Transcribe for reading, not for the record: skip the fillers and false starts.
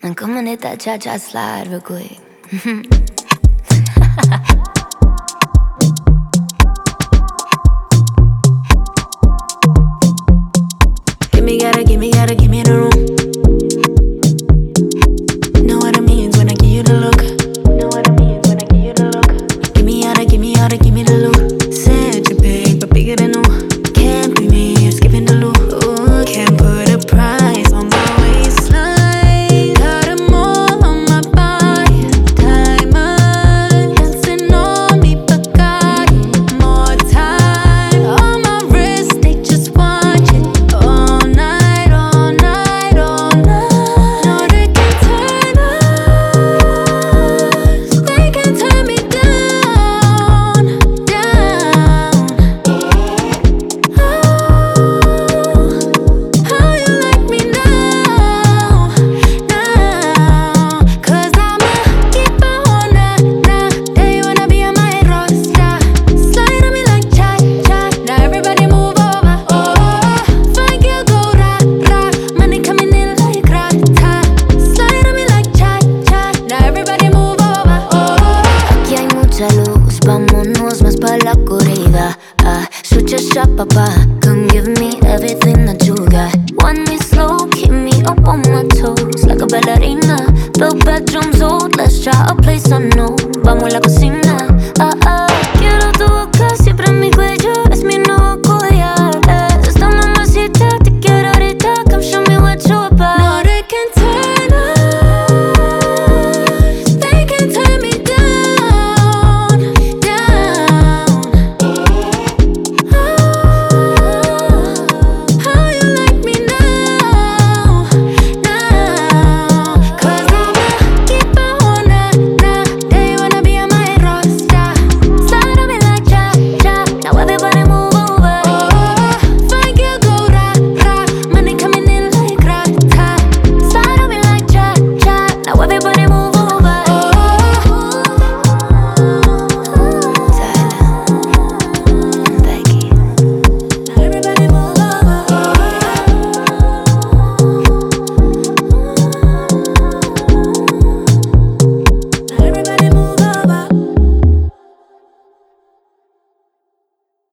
Come on, hit that cha-cha slide real quick. Give me the room. Know what I mean when I give you the look. Know what I mean when I give you the look. Give me the loot. Said you big, but bigger than new. Can't be me, you're skipping the loop. Ooh, can't put a price on my waistline. Got 'em all on my body. Diamond, dancing on me, Bacardi. More time on my wrist, they just watch it all night, all night, all night. No, they can turn us, they can turn me down, down. How you like me now, now? 'Cause I'ma keep on nah. They wanna be on my roster. Slide on me like cha-cha. Now everybody move over. Oh, fine girl go ra-ra. Money coming in like rata. Slide on me like cha-cha. Now everybody move over. Oh, aquí hay mucha luz, vámonos más pa' la corrida. Switch your shot, papá. Come give me everything that you got. Want me slow, keep me up on my toes like a ballerina. The bedroom's old, let's try a place unknown. Vamos a la cocina.